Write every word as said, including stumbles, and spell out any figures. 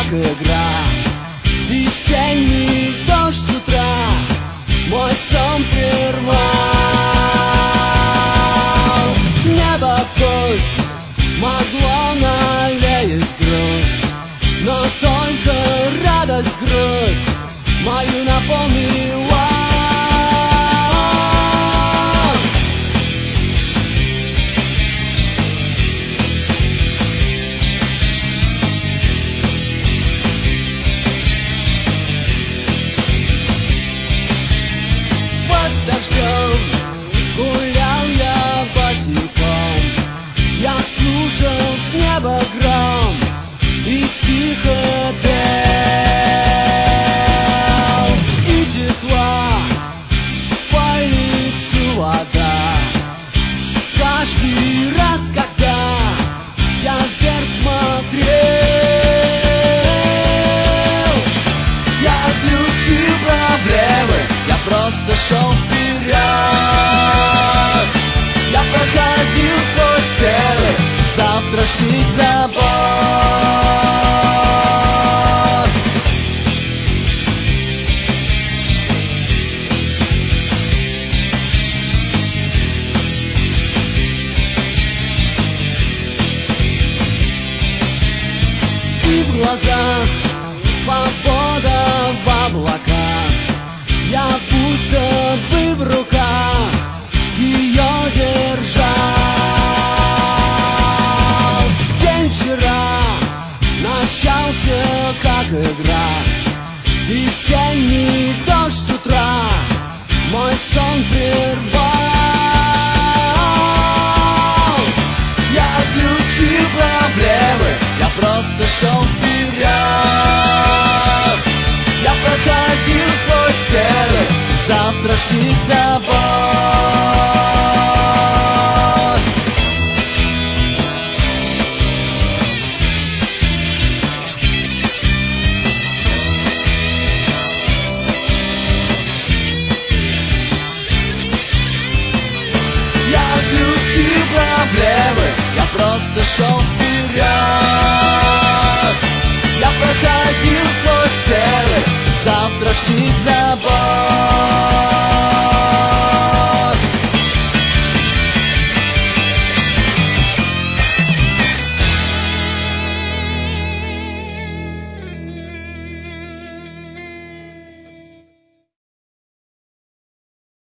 как игра. Весенний дождь с утра мой сон прервал. Небо пусть могло навеять грусть, но только радость грусть мою наполнила. Гулял я босиком, я слушал с неба гром и тихо пел. И текла по лицу вода каждый раз, когда я вверх смотрел. Я отключил проблемы, я просто шел вперед. Я проходил сквозь стены завтрашних забот. И в глазах свобода в облаках, я будто бы в руках ее держал. День вчера начался как игра. Весенний дождь с утра мой сон прервал. Я отключил проблемы, я просто шел вперед.